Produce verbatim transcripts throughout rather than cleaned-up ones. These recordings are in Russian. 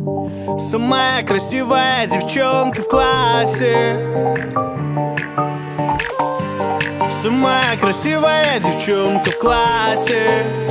самая красивая девчонка в классе. Самая красивая девчонка в классе.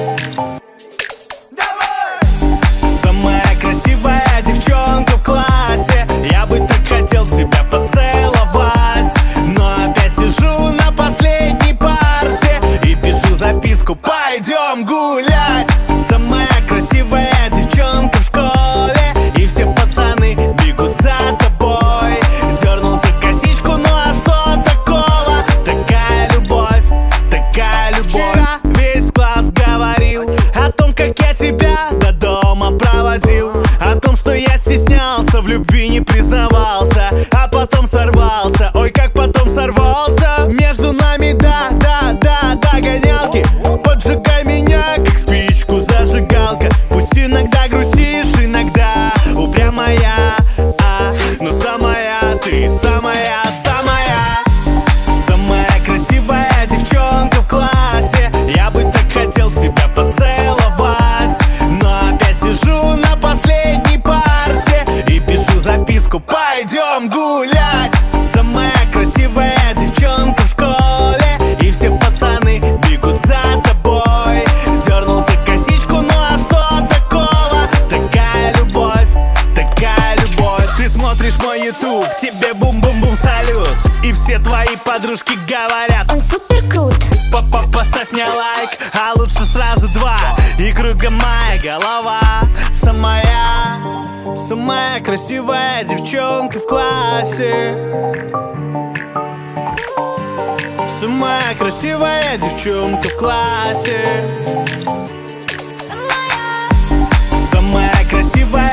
Самая красивая девчонка в классе. Я бы так хотел тебя поцеловать, но опять сижу на последней парте и пишу записку: пойдем гулять. Самая красивая девчонка в школе, и все пацаны бегут за тобой. Дернул за косичку, ну а что такого? Такая любовь, такая любовь. Вчера весь класс говорил о том, как я тебя до дома проводил, о том, что я стеснялся, в любви не признавался, а потом сорвался. Ой, как потом сорвался. Между нами, да, да, да, догонялки. Поджигай меня, как спичку зажигалка. Пусть иногда грустишь, иногда упрямая, а, но самая ты, самая, самая. Самая красивая девчонка в классе. Я бы так хотел тебя поцеловать, но опять сижу на последней парте и пишу записку: пойдем гулять. Самая красивая девчонка в школе, и все пацаны бегут за тобой. Дернул за косичку, ну а что такого? Такая любовь, такая любовь. Ты смотришь мой ютуб, тебе бум-бум-бум салют, и все твои подружки говорят: он супер крут. Папа, поставь мне лайк, а лучше сразу два, и кругом моя голова. Самая, самая красивая девчонка в классе. Самая красивая девчонка в классе. Самая красивая